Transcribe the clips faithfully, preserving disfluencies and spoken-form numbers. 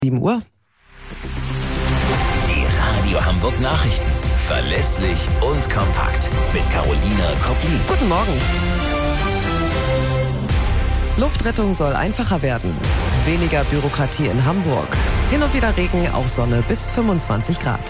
sieben Uhr. Die Radio Hamburg Nachrichten. Verlässlich und kompakt. Mit Carolina Koplin. Guten Morgen. Luftrettung soll einfacher werden. Weniger Bürokratie in Hamburg. Hin und wieder Regen, auch Sonne bis fünfundzwanzig Grad.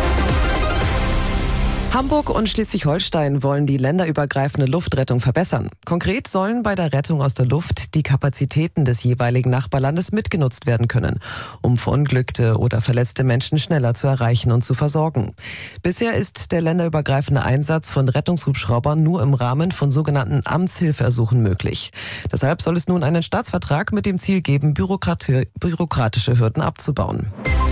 Hamburg und Schleswig-Holstein wollen die länderübergreifende Luftrettung verbessern. Konkret sollen bei der Rettung aus der Luft die Kapazitäten des jeweiligen Nachbarlandes mitgenutzt werden können, um verunglückte oder verletzte Menschen schneller zu erreichen und zu versorgen. Bisher ist der länderübergreifende Einsatz von Rettungshubschraubern nur im Rahmen von sogenannten Amtshilfeersuchen möglich. Deshalb soll es nun einen Staatsvertrag mit dem Ziel geben, Bürokratie, bürokratische Hürden abzubauen.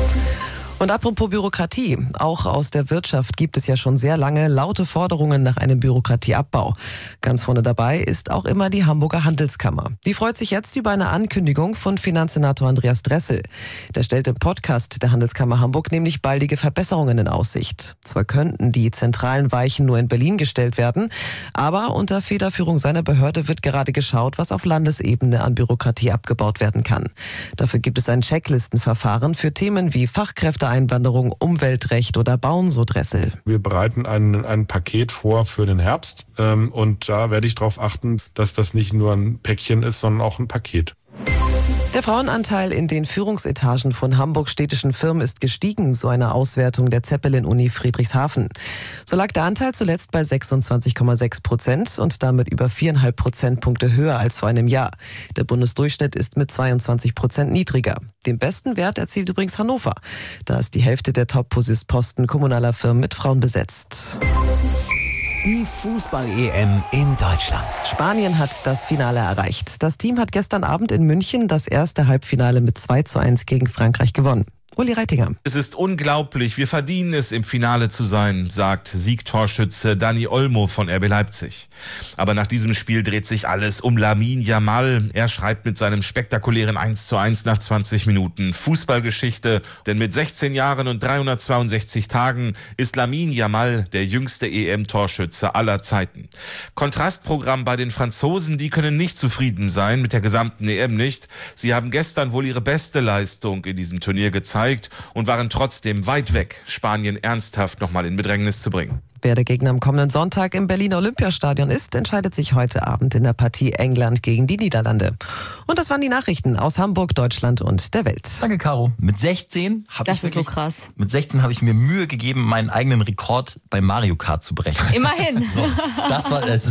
Und apropos Bürokratie, auch aus der Wirtschaft gibt es ja schon sehr lange laute Forderungen nach einem Bürokratieabbau. Ganz vorne dabei ist auch immer die Hamburger Handelskammer. Die freut sich jetzt über eine Ankündigung von Finanzsenator Andreas Dressel. Der stellt im Podcast der Handelskammer Hamburg nämlich baldige Verbesserungen in Aussicht. Zwar könnten die zentralen Weichen nur in Berlin gestellt werden, aber unter Federführung seiner Behörde wird gerade geschaut, was auf Landesebene an Bürokratie abgebaut werden kann. Dafür gibt es ein Checklistenverfahren für Themen wie Fachkräfte, Einwanderung, Umweltrecht oder Bauen, so Dressel. Wir bereiten ein, ein Paket vor für den Herbst ähm, und da werde ich darauf achten, dass das nicht nur ein Päckchen ist, sondern auch ein Paket. Der Frauenanteil in den Führungsetagen von Hamburgs städtischen Firmen ist gestiegen, so eine Auswertung der Zeppelin-Uni Friedrichshafen. So lag der Anteil zuletzt bei sechsundzwanzig Komma sechs Prozent und damit über viereinhalb Prozentpunkte höher als vor einem Jahr. Der Bundesdurchschnitt ist mit zweiundzwanzig Prozent niedriger. Den besten Wert erzielt übrigens Hannover. Da ist die Hälfte der Top-Posten kommunaler Firmen mit Frauen besetzt. Die Fußball-E M in Deutschland. Spanien hat das Finale erreicht. Das Team hat gestern Abend in München das erste Halbfinale mit zwei zu eins gegen Frankreich gewonnen. Uli Reitinger. Es ist unglaublich, wir verdienen es, im Finale zu sein, sagt Siegtorschütze Dani Olmo von R B Leipzig. Aber nach diesem Spiel dreht sich alles um Lamine Yamal. Er schreibt mit seinem spektakulären eins zu eins nach zwanzig Minuten Fußballgeschichte. Denn mit sechzehn Jahren und dreihundertzweiundsechzig Tagen ist Lamine Yamal der jüngste E M-Torschütze aller Zeiten. Kontrastprogramm bei den Franzosen, die können nicht zufrieden sein, mit der gesamten E M nicht. Sie haben gestern wohl ihre beste Leistung in diesem Turnier gezeigt und waren trotzdem weit weg, Spanien ernsthaft nochmal in Bedrängnis zu bringen. Wer der Gegner am kommenden Sonntag im Berliner Olympiastadion ist, entscheidet sich heute Abend in der Partie England gegen die Niederlande. Und das waren die Nachrichten aus Hamburg, Deutschland und der Welt. Danke, Caro. Mit sechzehn habe ich Das ist so krass. Mit sechzehn habe ich mir Mühe gegeben, meinen eigenen Rekord bei Mario Kart zu brechen. Immerhin. So, das war, es ist